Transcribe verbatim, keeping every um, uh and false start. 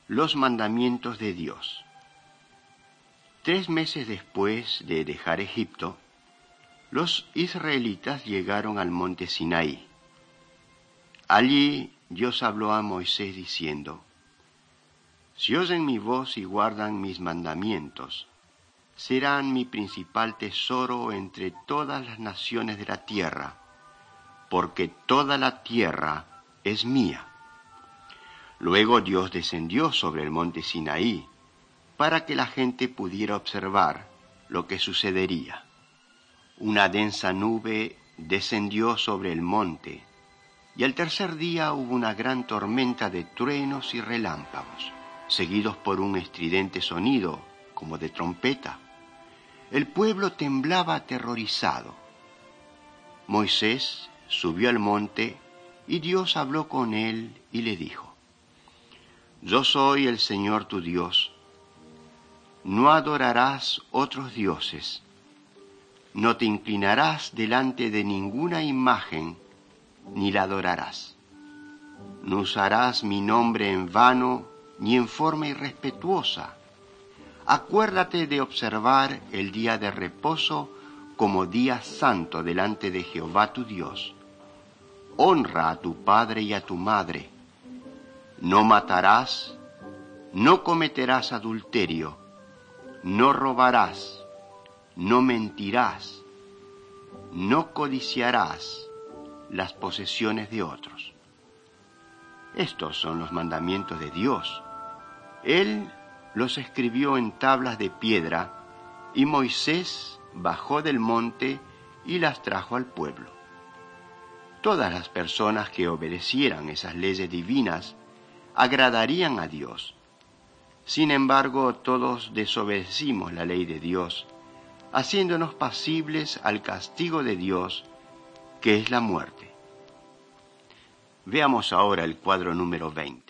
Los mandamientos de Dios. Tres meses después de dejar Egipto, los israelitas llegaron al monte Sinaí. Allí Dios habló a Moisés diciendo: Si oyen mi voz y guardan mis mandamientos, serán mi principal tesoro entre todas las naciones de la tierra, porque toda la tierra es mía. Luego Dios descendió sobre el monte Sinaí para que la gente pudiera observar lo que sucedería. Una densa nube descendió sobre el monte, y al tercer día hubo una gran tormenta de truenos y relámpagos, seguidos por un estridente sonido como de trompeta. El pueblo temblaba aterrorizado. Moisés subió al monte y Dios habló con él y le dijo: Yo soy el Señor tu Dios. No adorarás otros dioses. No te inclinarás delante de ninguna imagen, ni la adorarás. No usarás mi nombre en vano, ni en forma irrespetuosa. Acuérdate de observar el día de reposo como día santo delante de Jehová tu Dios. Honra a tu padre y a tu madre. No matarás, no cometerás adulterio, no robarás, no mentirás, no codiciarás las posesiones de otros. Estos son los mandamientos de Dios. Él los escribió en tablas de piedra, y Moisés bajó del monte y las trajo al pueblo. Todas las personas que obedecieran esas leyes divinas agradarían a Dios. Sin embargo, todos desobedecimos la ley de Dios, haciéndonos pasibles al castigo de Dios, que es la muerte. Veamos ahora el cuadro número veinte.